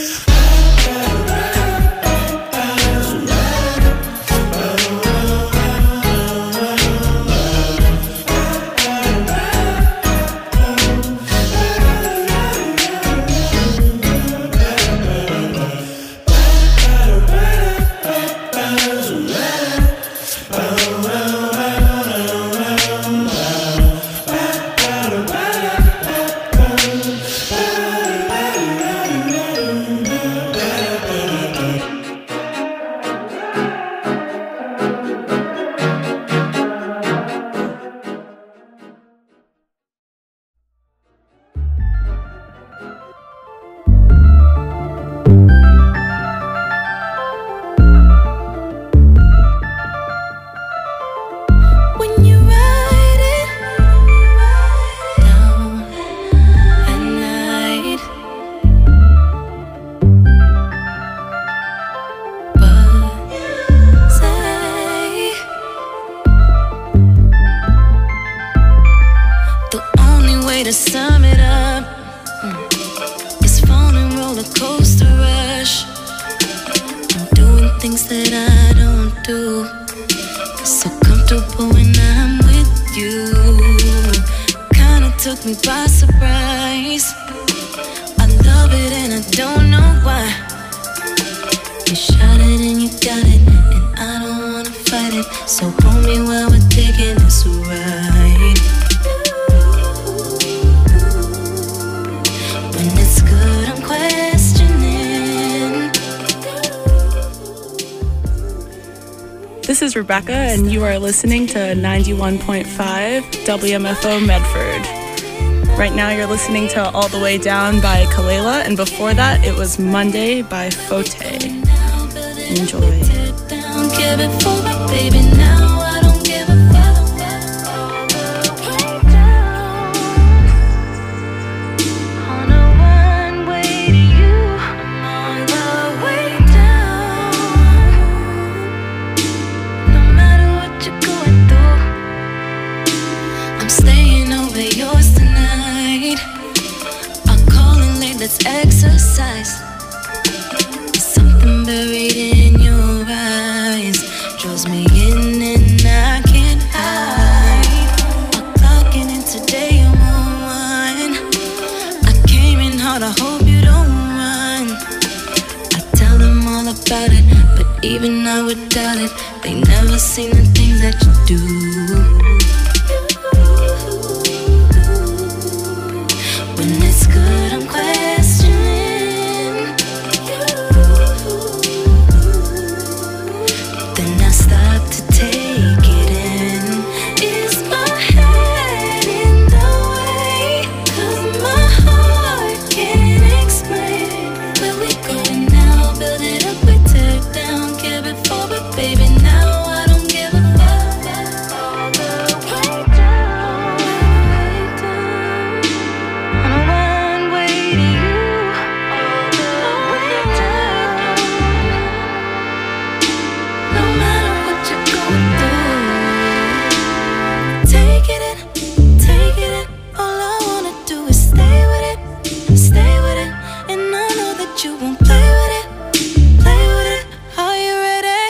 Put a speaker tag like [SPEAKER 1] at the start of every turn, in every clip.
[SPEAKER 1] To sum it up, it's fun and roller coaster rush. I'm doing things that I don't do, so comfortable when I'm with you. Kinda took me by surprise. I love it and I don't know why. You shot it and you got it, and I don't wanna fight it. So hold me while we're taking this ride. When it's good, I'm questioning.
[SPEAKER 2] This is Rebecca, and you are listening to 91.5 WMFO Medford. Right now you're listening to All the Way Down by Kalela, and before that it was Monday by Fote. Enjoy.
[SPEAKER 1] Give it for my baby now. I don't give a on a one-way to you. On the way down. No matter what you're going through, I'm staying over yours tonight. I'll call in late, let's exercise. Something buried in your eyes draws me in and I can't hide. I'm clocking in today, I'm on one. I came in hard, I hope you don't run. I tell them all about it, but even I would doubt it. They never seen the things that you do. When it's good, I'm questioning. Then I stop to take it in. Is my head in the way? 'Cause my heart can't explain. Where we going now? Build it up, we tear it down. Give it forward, baby, now I don't give a fuck. All the way down, on a one-way to you. All the way down. No matter what you're going through, take it in, take it in. All I wanna do is stay with it, and I know that you won't play with it, play with it. Are you ready?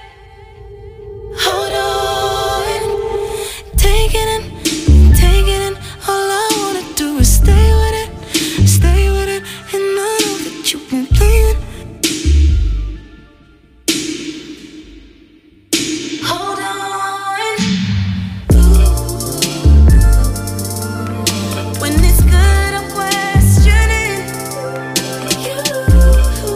[SPEAKER 1] Hold on, take it in, take it in. All I wanna do is stay with it, and I know that you won't play with it. Hold on. When it's good, I'm questioning you.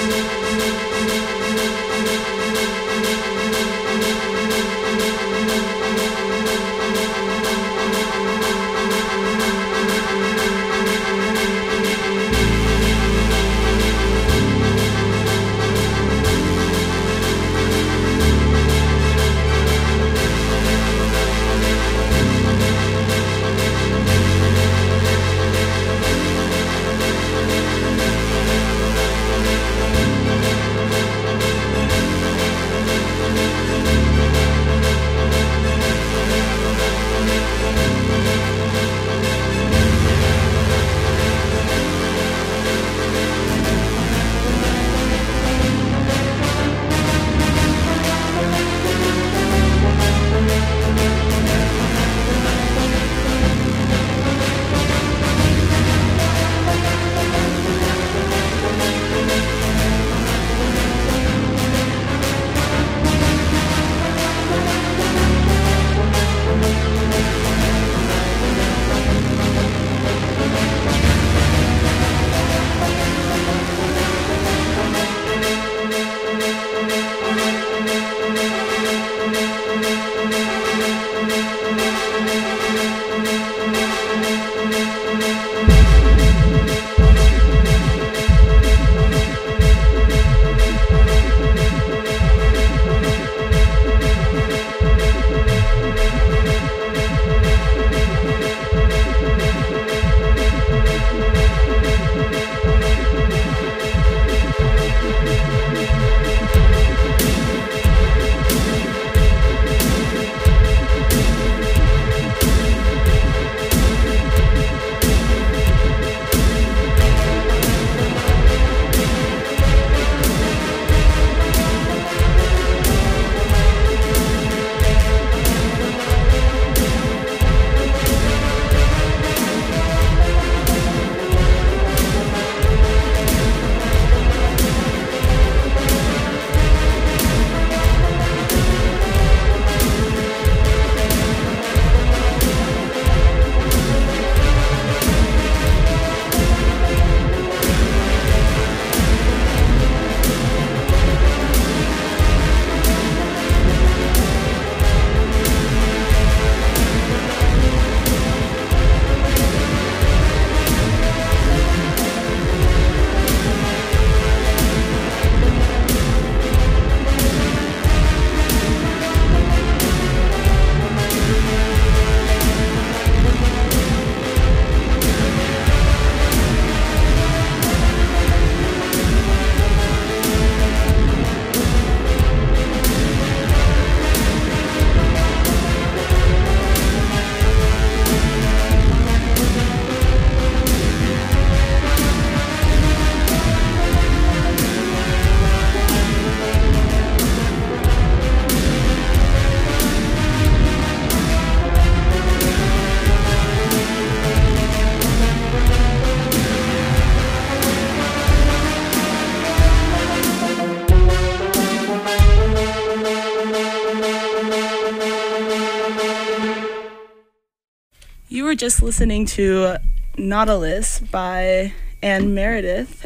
[SPEAKER 2] You were just listening to Nautilus by Anne Meredith,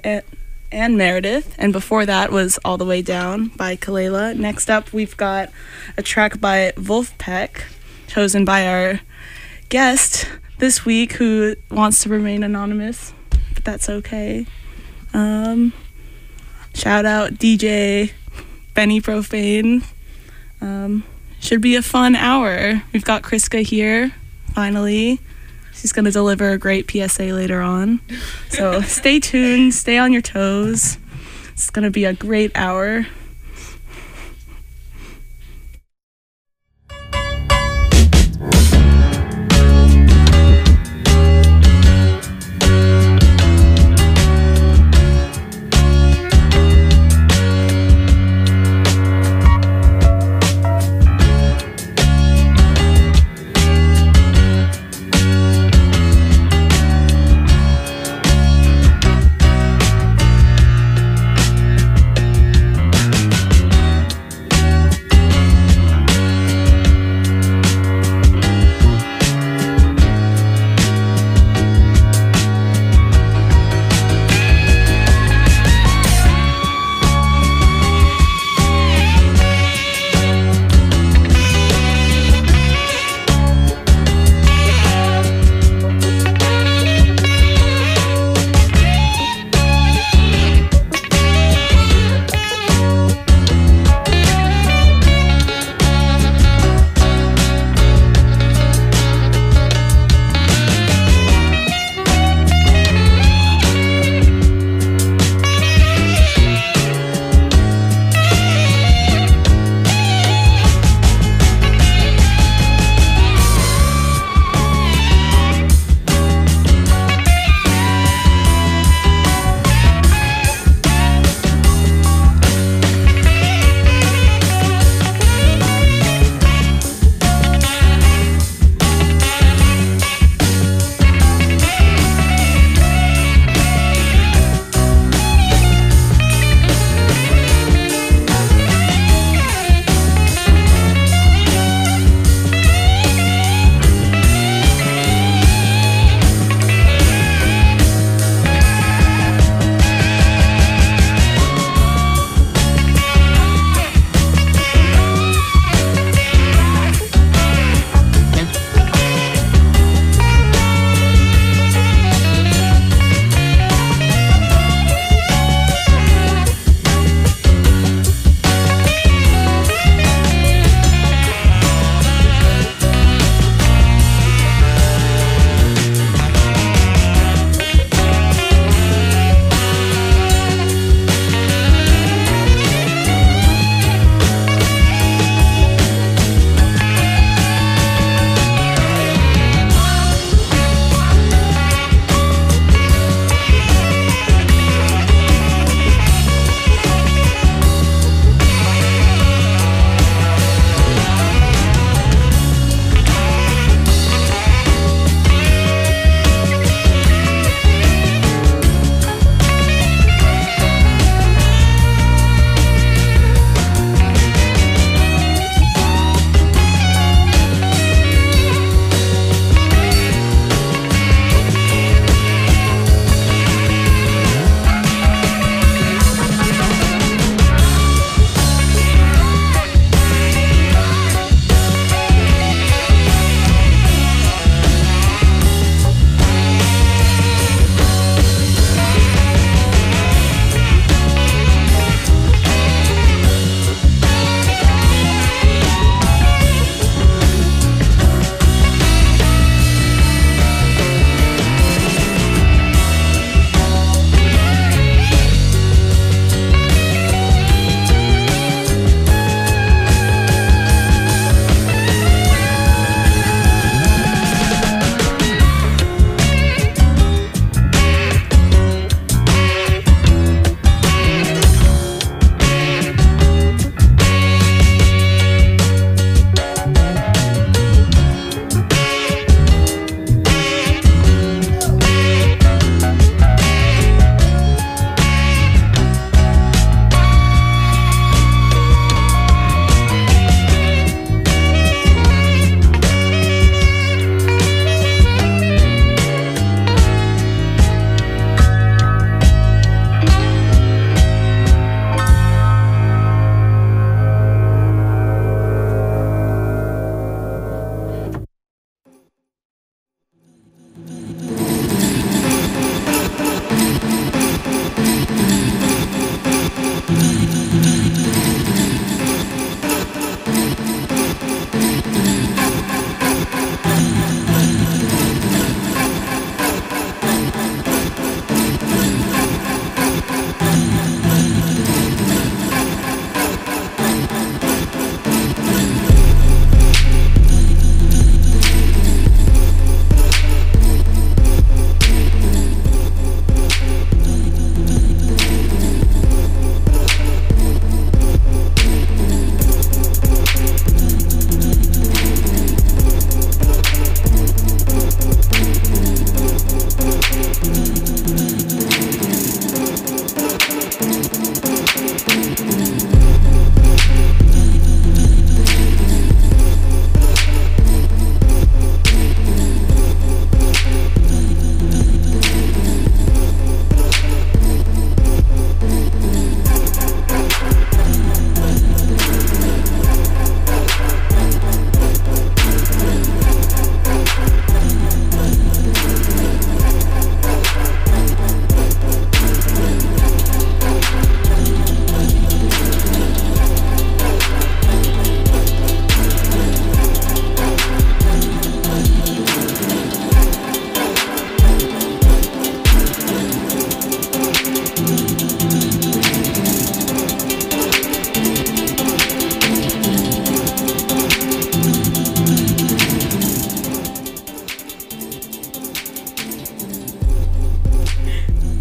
[SPEAKER 2] and before that was All the Way Down by Kelela. Next up, we've got a track by Vulfpeck, chosen by our guest this week, who wants to remain anonymous, but that's okay. Shout out DJ Benny Profane. Should be a fun hour. We've got Kriska here, finally. She's going to deliver a great PSA later on. So stay tuned, stay on your toes. It's going to be a great hour.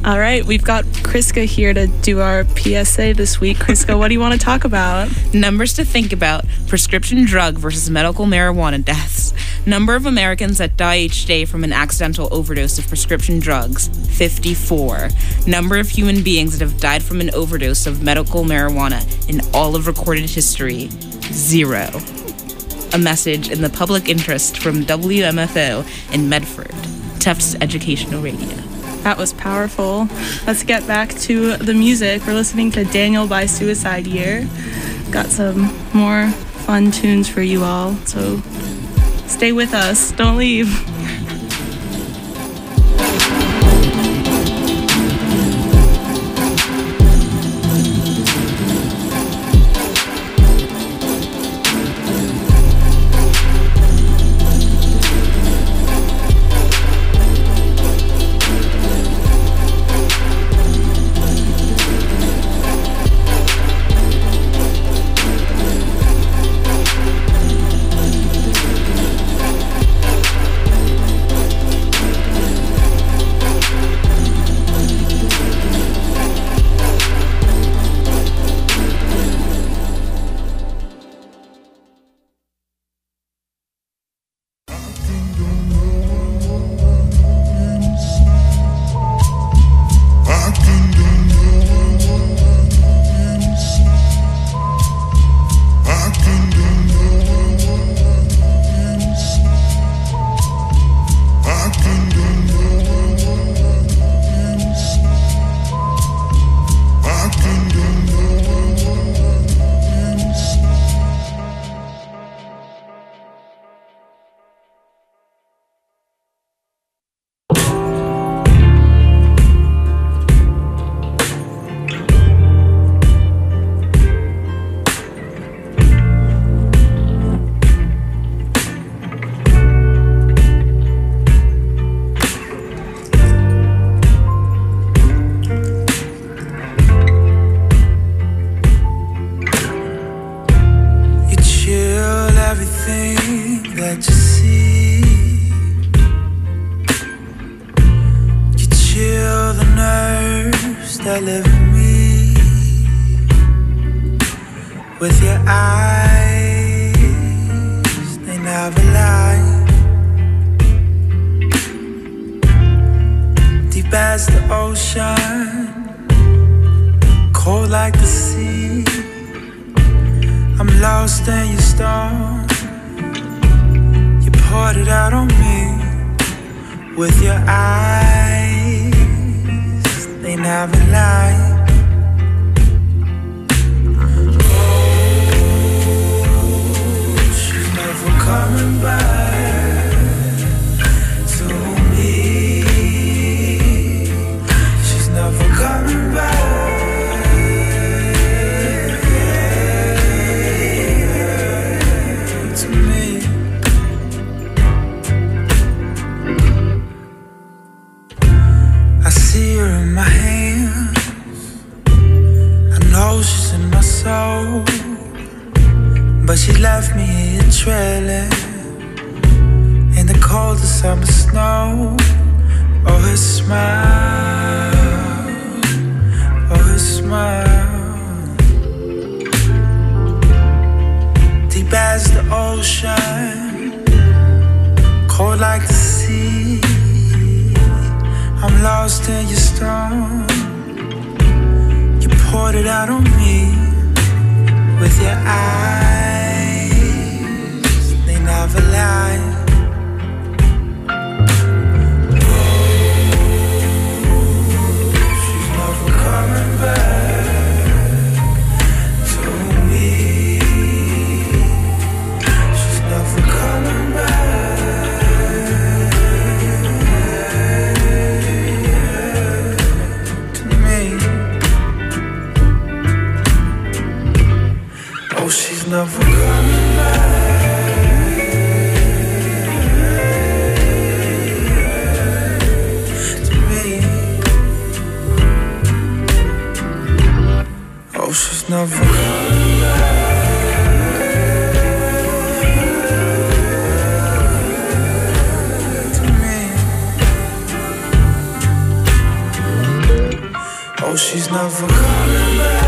[SPEAKER 2] All right, we've got Kriska here to do our PSA this week. Kriska, what do you want to talk about?
[SPEAKER 3] Numbers to think about. Prescription drug versus medical marijuana deaths. Number of Americans that die each day from an accidental overdose of prescription drugs, 54. Number of human beings that have died from an overdose of medical marijuana in all of recorded history, 0. A message in the public interest from WMFO in Medford, Tufts Educational Radio.
[SPEAKER 2] That was powerful. Let's get back to the music. We're listening to Daniel by Suicide Year. Got some more fun tunes for you all, so stay with us. Don't leave.
[SPEAKER 4] Oh, she's never coming back.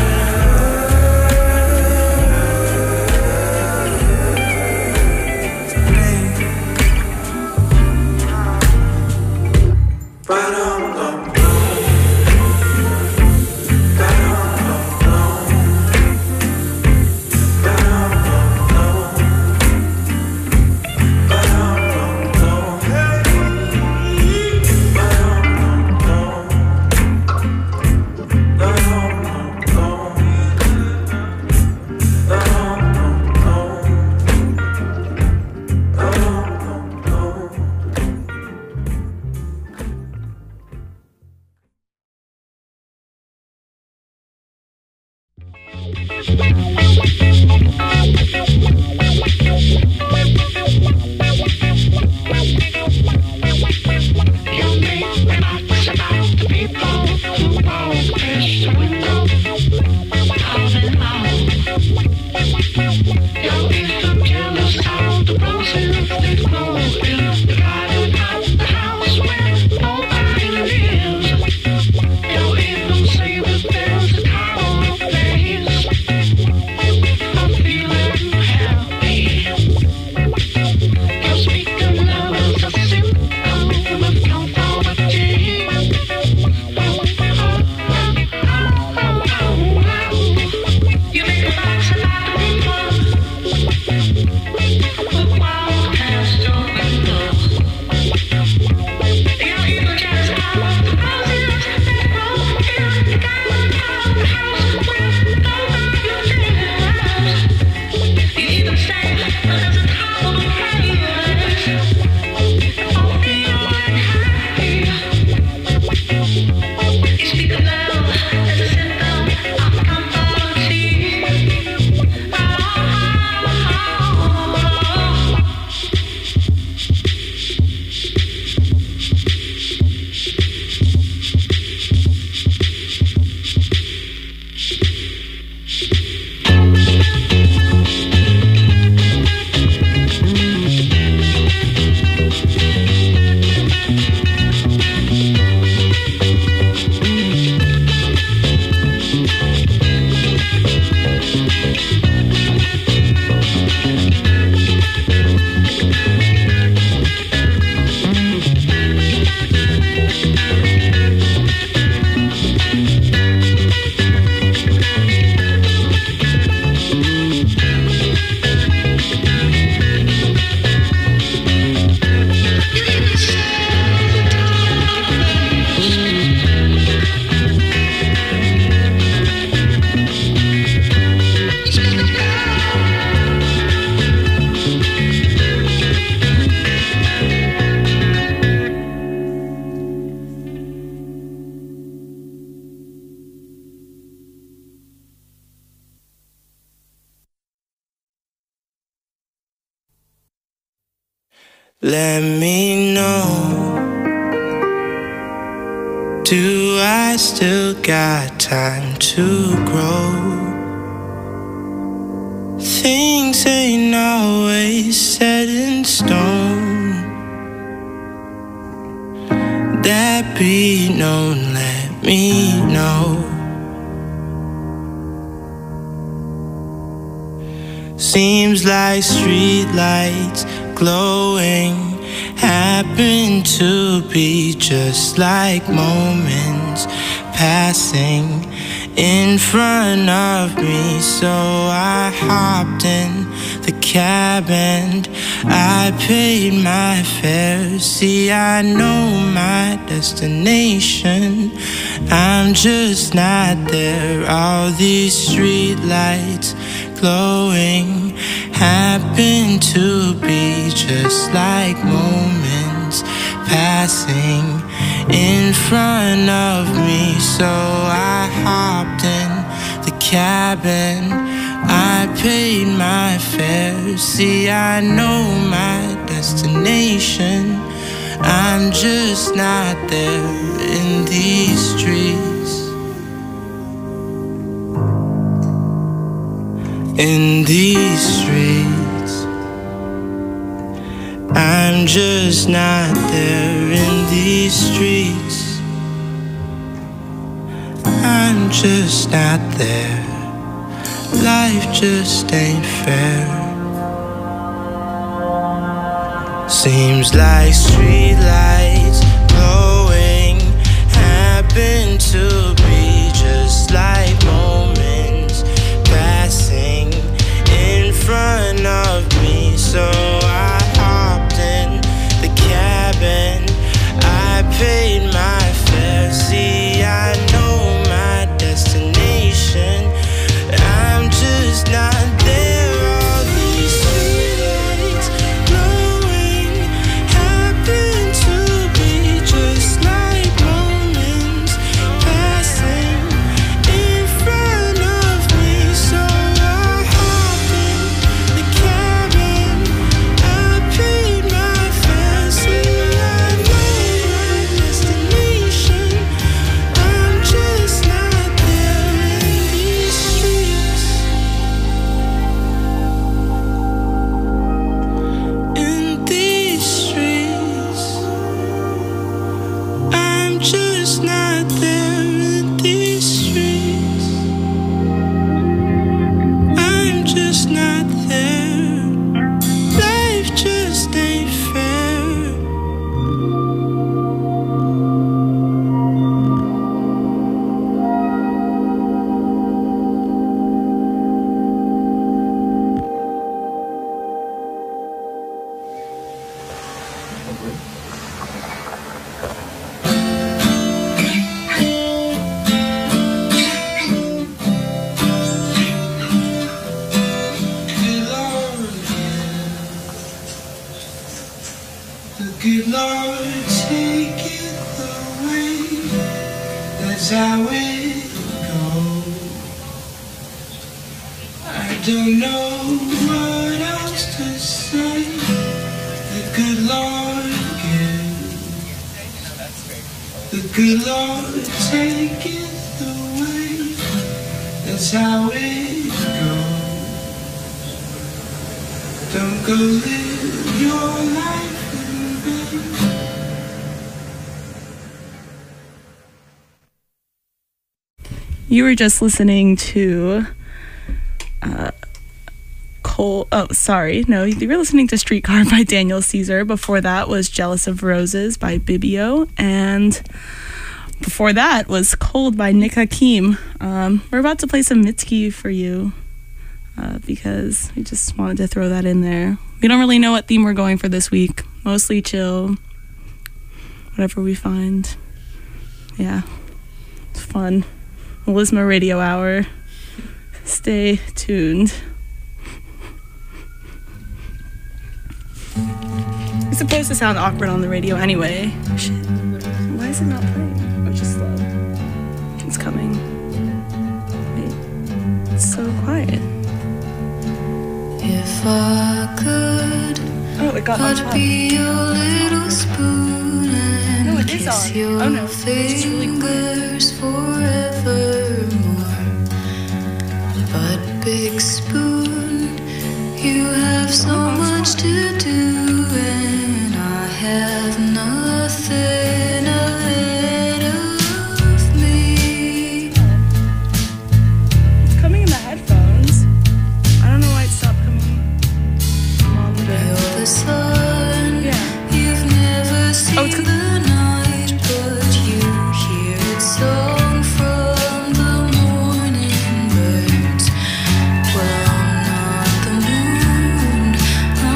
[SPEAKER 4] Let me know, do I still got time to grow? Things ain't always set in stone. That be known, let me know. Seems like streetlights glowing happen to be just like moments passing in front of me. So I hopped in the cab and I paid my fare. See, I know my destination, I'm just not there. All these streetlights glowing happen to be just like moments passing in front of me. So I hopped in the cab and I paid my fare. See, I know my destination, I'm just not there in these streets. In these streets, I'm just not there in these streets. I'm just not there. Life just ain't fair. Seems like streetlights glowing happen to be just like moments passing in front of me. So I hopped in the cabin, I paid my fare. See, I know my destination, I'm just not there. All these streetlights glowing happen to be just like moments passing in front of me. So I hopped in the cabin, I paid my fare. See, I know my destination, I'm just not there in these streets. In these streets, I'm just not there in these streets. I'm just not there. Life just ain't fair. Good Lord, take it away. That's how it goes. I don't know what else to say. The good Lord gives. The good Lord, take it away. That's how it goes. Don't go live your life.
[SPEAKER 2] You were just listening to you were listening to Streetcar by Daniel Caesar. Before that was Jealous of Roses by Bibio, and before that was Cold by Nick Hakim. We're about to play some Mitski for you because we just wanted to throw that in there. We don't really know what theme we're going for this week. Mostly chill, whatever we find. Yeah, it's fun. Melisma Radio Hour. Stay tuned. It's supposed to sound awkward on the radio anyway. Shit. Why is it not playing? Oh, it's just slow. It's coming. Wait. It's so quiet.
[SPEAKER 1] If I could,
[SPEAKER 2] It got on top.
[SPEAKER 1] I'd be your little spoon and
[SPEAKER 2] No, it is
[SPEAKER 1] kiss
[SPEAKER 2] on.
[SPEAKER 1] your
[SPEAKER 2] Oh, no. It's just really
[SPEAKER 1] fingers forevermore. But big spoon, you have so much to do, and I have nothing ahead of me.
[SPEAKER 2] It's coming in the headphones. I don't know why it stopped coming.
[SPEAKER 1] You're the sun,
[SPEAKER 2] Yeah.
[SPEAKER 1] you've never seen
[SPEAKER 2] Oh, it's 'cause-
[SPEAKER 1] the night, but you hear its song from the morning birds. Well, I'm not the moon,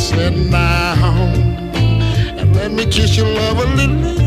[SPEAKER 5] Sit down and let me kiss your love a little.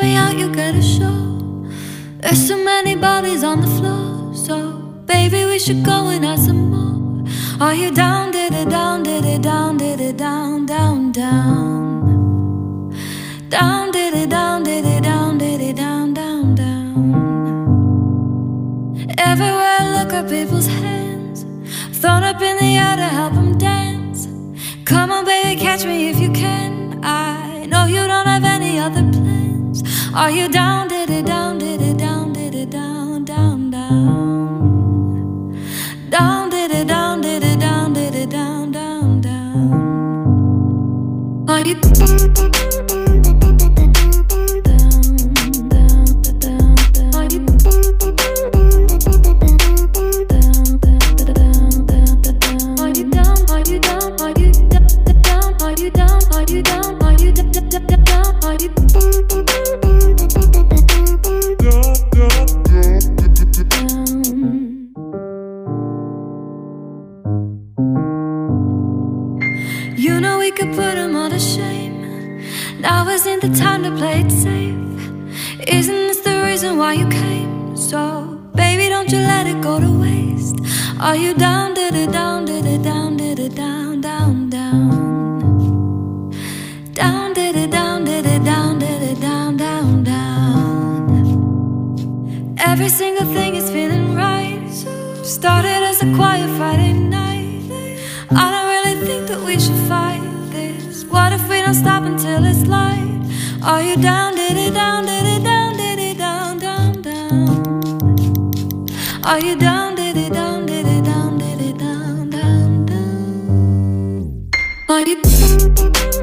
[SPEAKER 1] take me out, you get a show. There's so many bodies on the floor, so baby, we should go and have some more. Are you down, did it down, did it down, did it down, down, down? Down, did it down, did it down, did it down, down, down. Everywhere I look at people's hands, thrown up in the air to help them dance. Come on, baby, catch me if you can. I know you don't have any other plans. Are you down, did it down, did it down, did it down, down, down? Down, did it down, did it down, did it down, down, down? Are you the time to play it safe? Isn't this the reason why you came? So, baby, don't you let it go to waste. Are you down, did it down, did it down, did it down, down, down? Down, did it down, did it down, did it down, down, down? Every single thing is feeling right. Started as a quiet Friday night. I don't really think that we should fight this. What if we don't stop until it's light? Are you down, did it down, did it down, did it down, down, down? Are you down, did it down, did it down, did it down, down, down? Are you